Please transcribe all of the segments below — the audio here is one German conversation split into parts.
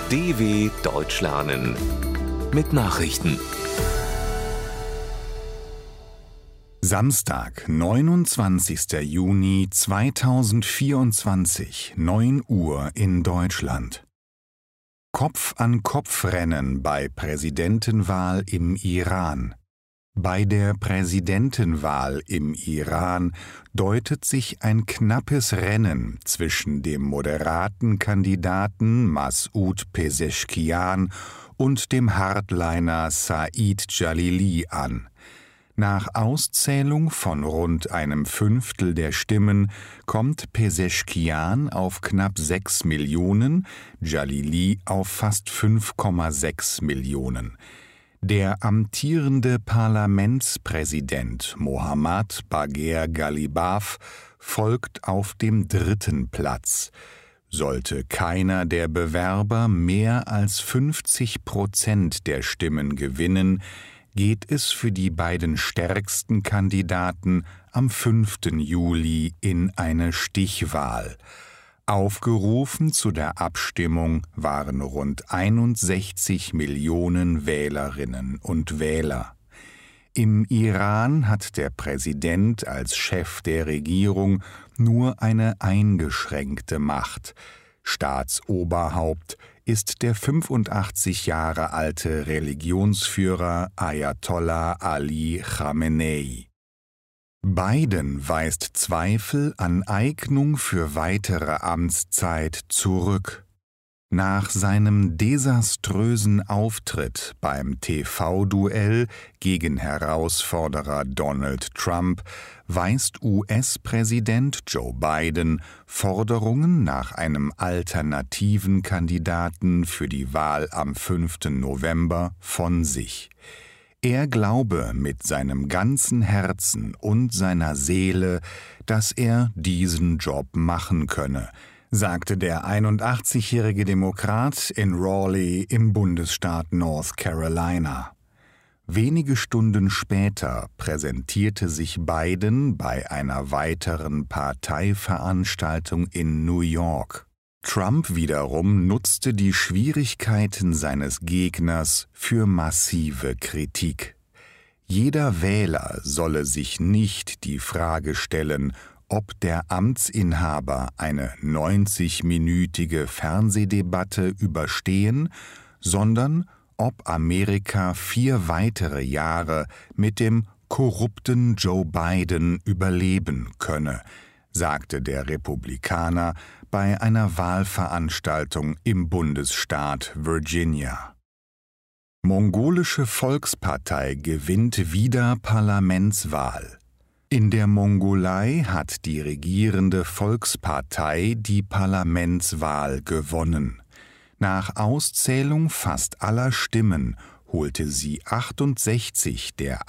DW Deutsch lernen mit Nachrichten. Samstag, 29. Juni 2024, 9 Uhr in Deutschland. Kopf-an-Kopf-Rennen bei Präsidentenwahl im Iran. Bei der Präsidentenwahl im Iran deutet sich ein knappes Rennen zwischen dem moderaten Kandidaten Masoud Pezeshkian und dem Hardliner Said Jalili an. Nach Auszählung von rund einem Fünftel der Stimmen kommt Pezeshkian auf knapp 6 Millionen, Jalili auf fast 5,6 Millionen. Der amtierende Parlamentspräsident Mohammad Bagher Ghalibaf folgt auf dem 3. Platz. Sollte keiner der Bewerber mehr als 50% der Stimmen gewinnen, geht es für die beiden stärksten Kandidaten am 5. Juli in eine Stichwahl. Aufgerufen zu der Abstimmung waren rund 61 Millionen Wählerinnen und Wähler. Im Iran hat der Präsident als Chef der Regierung nur eine eingeschränkte Macht. Staatsoberhaupt ist der 85 Jahre alte Religionsführer Ayatollah Ali Khamenei. Biden weist Zweifel an Eignung für weitere Amtszeit zurück. Nach seinem desaströsen Auftritt beim TV-Duell gegen Herausforderer Donald Trump weist US-Präsident Joe Biden Forderungen nach einem alternativen Kandidaten für die Wahl am 5. November von sich. Er glaube mit seinem ganzen Herzen und seiner Seele, dass er diesen Job machen könne, sagte der 81-jährige Demokrat in Raleigh im Bundesstaat North Carolina. Wenige Stunden später präsentierte sich Biden bei einer weiteren Parteiveranstaltung in New York. Trump wiederum nutzte die Schwierigkeiten seines Gegners für massive Kritik. Jeder Wähler solle sich nicht die Frage stellen, ob der Amtsinhaber eine 90-minütige Fernsehdebatte überstehen, sondern ob Amerika 4 weitere Jahre mit dem korrupten Joe Biden überleben könne, sagte der Republikaner bei einer Wahlveranstaltung im Bundesstaat Virginia. Mongolische Volkspartei gewinnt wieder Parlamentswahl. In der Mongolei hat die regierende Volkspartei die Parlamentswahl gewonnen. Nach Auszählung fast aller Stimmen holte sie 68 der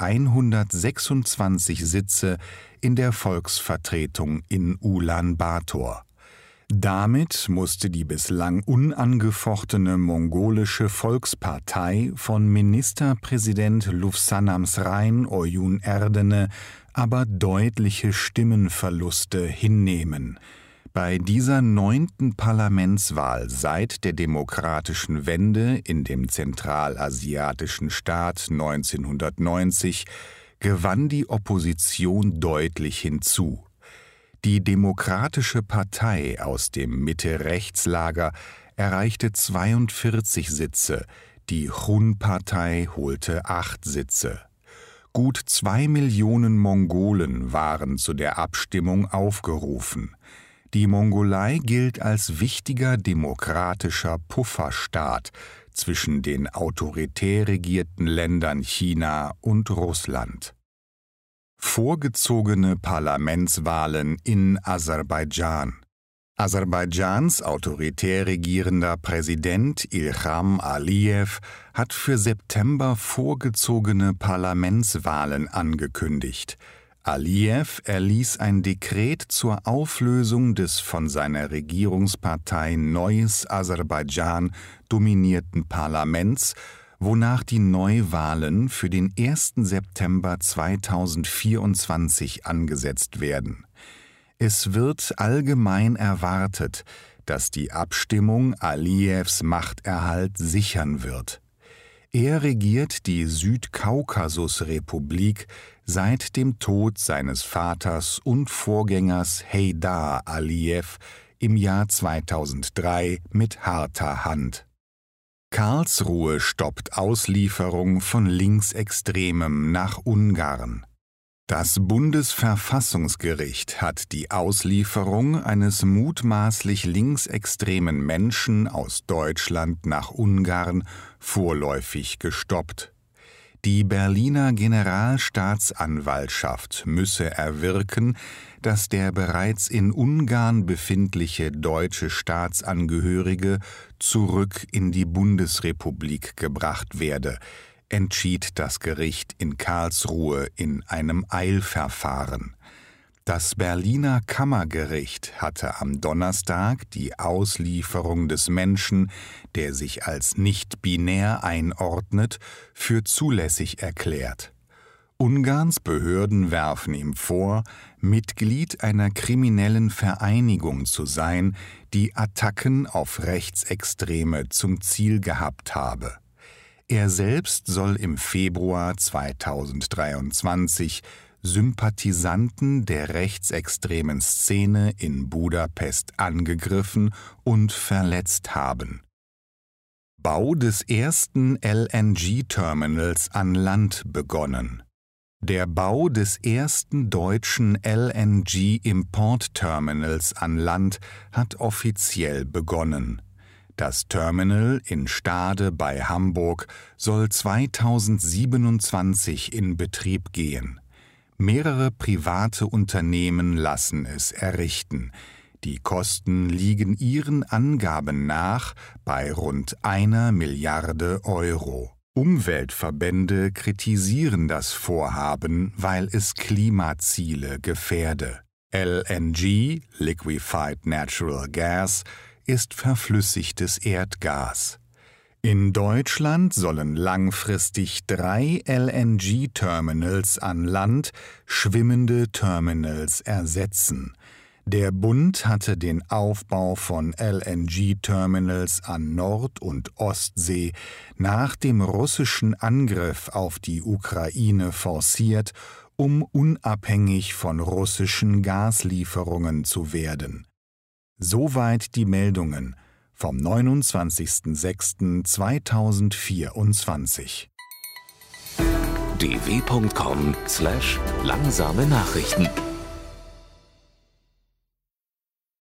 126 Sitze in der Volksvertretung in Ulaanbaatar. Damit musste die bislang unangefochtene mongolische Volkspartei von Ministerpräsident Lufsanamsrein Oyun Erdene aber deutliche Stimmenverluste hinnehmen. Bei dieser 9. Parlamentswahl seit der demokratischen Wende in dem zentralasiatischen Staat 1990 gewann die Opposition deutlich hinzu. Die Demokratische Partei aus dem Mitte-Rechts-Lager erreichte 42 Sitze, die Chun-Partei holte 8 Sitze. Gut 2 Millionen Mongolen waren zu der Abstimmung aufgerufen. Die Mongolei gilt als wichtiger demokratischer Pufferstaat zwischen den autoritär regierten Ländern China und Russland. Vorgezogene Parlamentswahlen in Aserbaidschan. Aserbaidschans autoritär regierender Präsident Ilham Aliyev hat für September vorgezogene Parlamentswahlen angekündigt. Aliyev erließ ein Dekret zur Auflösung des von seiner Regierungspartei Neues Aserbaidschan dominierten Parlaments, wonach die Neuwahlen für den 1. September 2024 angesetzt werden. Es wird allgemein erwartet, dass die Abstimmung Aliyevs Machterhalt sichern wird. Er regiert die Südkaukasusrepublik seit dem Tod seines Vaters und Vorgängers Heydar Alijew im Jahr 2003 mit harter Hand. Karlsruhe stoppt Auslieferung von Linksextremem nach Ungarn. Das Bundesverfassungsgericht hat die Auslieferung eines mutmaßlich linksextremen Menschen aus Deutschland nach Ungarn vorläufig gestoppt. Die Berliner Generalstaatsanwaltschaft müsse erwirken, dass der bereits in Ungarn befindliche deutsche Staatsangehörige zurück in die Bundesrepublik gebracht werde, entschied das Gericht in Karlsruhe in einem Eilverfahren. Das Berliner Kammergericht hatte am Donnerstag die Auslieferung des Menschen, der sich als nicht binär einordnet, für zulässig erklärt. Ungarns Behörden werfen ihm vor, Mitglied einer kriminellen Vereinigung zu sein, die Attacken auf Rechtsextreme zum Ziel gehabt habe. Er selbst soll im Februar 2023 Sympathisanten der rechtsextremen Szene in Budapest angegriffen und verletzt haben. Bau des ersten LNG-Terminals an Land begonnen. Der Bau des ersten deutschen LNG-Import-Terminals an Land hat offiziell begonnen. Das Terminal in Stade bei Hamburg soll 2027 in Betrieb gehen. Mehrere private Unternehmen lassen es errichten. Die Kosten liegen ihren Angaben nach bei rund 1 Milliarde Euro. Umweltverbände kritisieren das Vorhaben, weil es Klimaziele gefährde. LNG, Liquefied Natural Gas, ist verflüssigtes Erdgas. In Deutschland sollen langfristig 3 LNG-Terminals an Land schwimmende Terminals ersetzen. Der Bund hatte den Aufbau von LNG-Terminals an Nord- und Ostsee nach dem russischen Angriff auf die Ukraine forciert, um unabhängig von russischen Gaslieferungen zu werden. Soweit die Meldungen vom 29.06.2024. dw.com/langsame Nachrichten